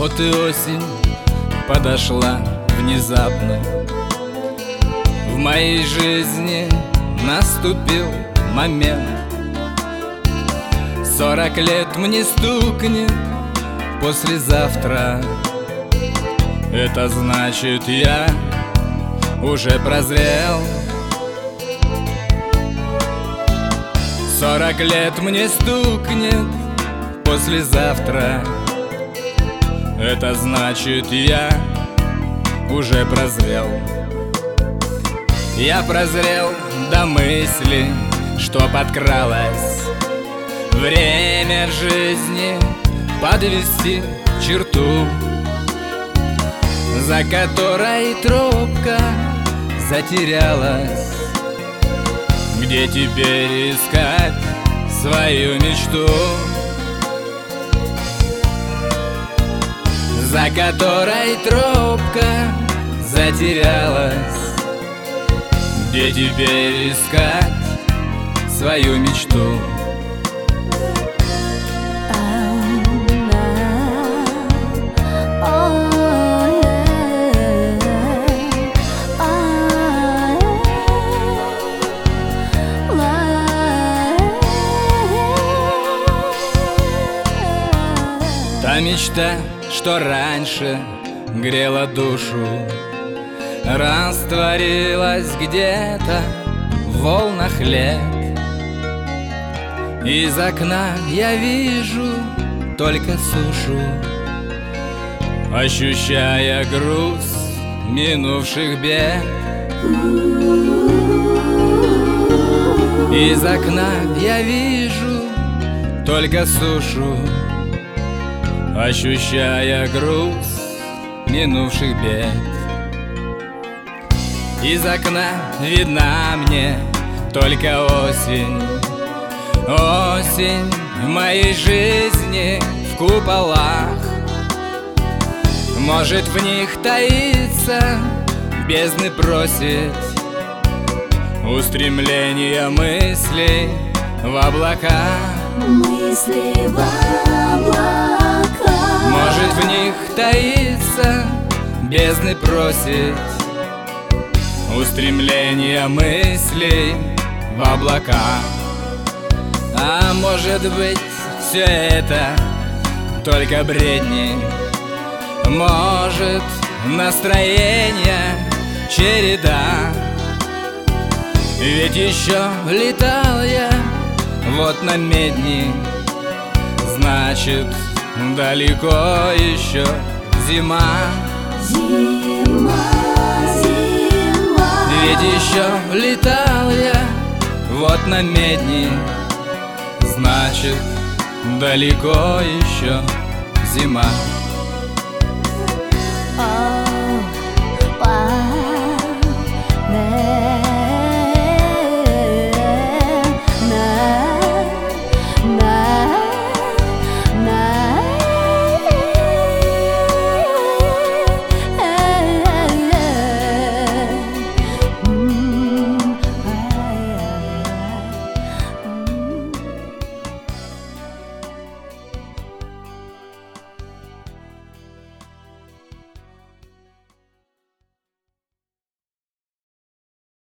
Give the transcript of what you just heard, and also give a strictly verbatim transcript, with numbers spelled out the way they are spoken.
Вот и осень подошла внезапно. В моей жизни наступил момент. Сорок лет мне стукнет послезавтра. Это значит, я уже прозрел. Сорок лет мне стукнет послезавтра. Это значит, я уже прозрел. Я прозрел до мысли, что подкралась. Время в жизни подвести черту, за которой тропка затерялась. Где теперь искать свою мечту, за которой тропка затерялась? Где теперь искать свою мечту? Та мечта, что раньше грела душу, растворилась где-то в волнах лет. Из окна я вижу только сушу, ощущая груз минувших бед. Из окна я вижу только сушу, ощущая груз минувших бед. Из окна видна мне только осень. Осень в моей жизни в куполах. Может, в них таится бездны просит устремления мыслей в облака. Мысли в облака. Может, в них таится бездны просит устремления мыслей в облака. А может быть, все это только бредни. Может, настроение череда. Ведь еще летал я вот на медни. Значит, далеко еще зима. Зима, зима. Ведь еще летал я вот на медни. Значит, далеко еще зима.